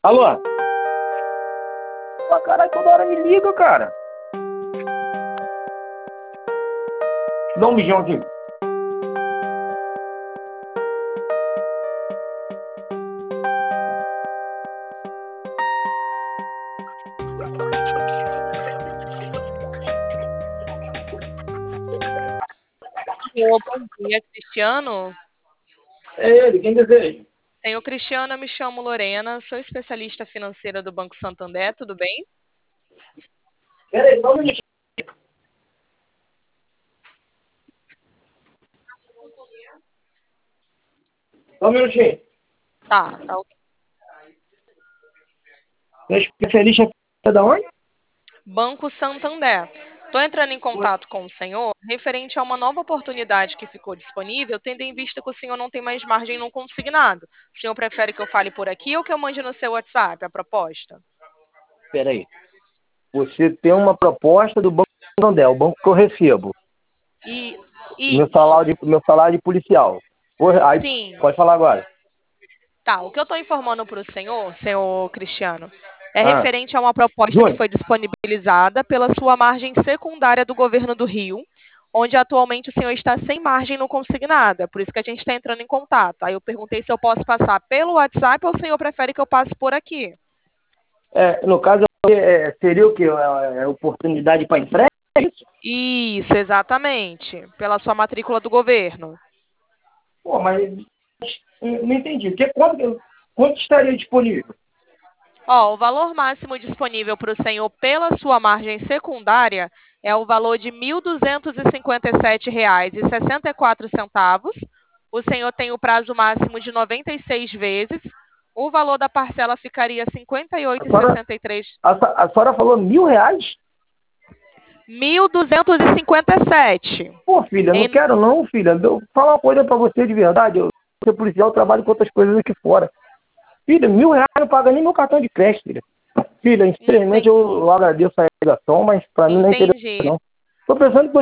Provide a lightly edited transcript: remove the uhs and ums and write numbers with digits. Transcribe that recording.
Alô? Pô, caralho, toda hora me liga, cara. Dá um mijão aqui. Bom dia, Cristiano. É ele, quem deseja? Senhor Cristiano, eu me chamo Lorena, sou especialista financeira do Banco Santander, tudo bem? Pera aí, só um minutinho. Só um minutinho. Tá ok. Você é especialista da onde? Banco Santander. Estou entrando em contato com o senhor referente a uma nova oportunidade que ficou disponível, tendo em vista que o senhor não tem mais margem no consignado. O senhor prefere que eu fale por aqui ou que eu mande no seu WhatsApp a proposta? Pera aí. Você tem uma proposta do Banco Santander, o banco que eu recebo. E Meu isso. salário de policial. Aí, Sim. pode falar agora. Tá, o que eu estou informando para o senhor Cristiano, é Ah, referente a uma proposta que Júnior, foi disponibilizada pela sua margem secundária do governo do Rio, onde atualmente o senhor está sem margem no consignado. É por isso que a gente está entrando em contato. Aí eu perguntei se eu posso passar pelo WhatsApp ou o senhor prefere que eu passe por aqui. no caso, seria o quê? Oportunidade para empréstimo? É isso? Isso, exatamente. Pela sua matrícula do governo. Pô, mas não entendi. Quanto estaria disponível? Ó, o valor máximo disponível para o senhor pela sua margem secundária é o valor de R$ 1.257,64. O senhor tem o prazo máximo de 96 vezes. O valor da parcela ficaria R$ A senhora, 58,63. a senhora falou R$ 1.000? 1.257. Pô, filha, não Em... quero não, filha. Eu falar uma coisa pra você de verdade. Eu sou policial, eu trabalho com outras coisas aqui fora. Filha, R$ 1.000 não paga nem meu cartão de crédito, filha. Filha, infelizmente Entendi. eu agradeço a ligação, mas pra mim não é interesse Entendi. não. Tô pensando que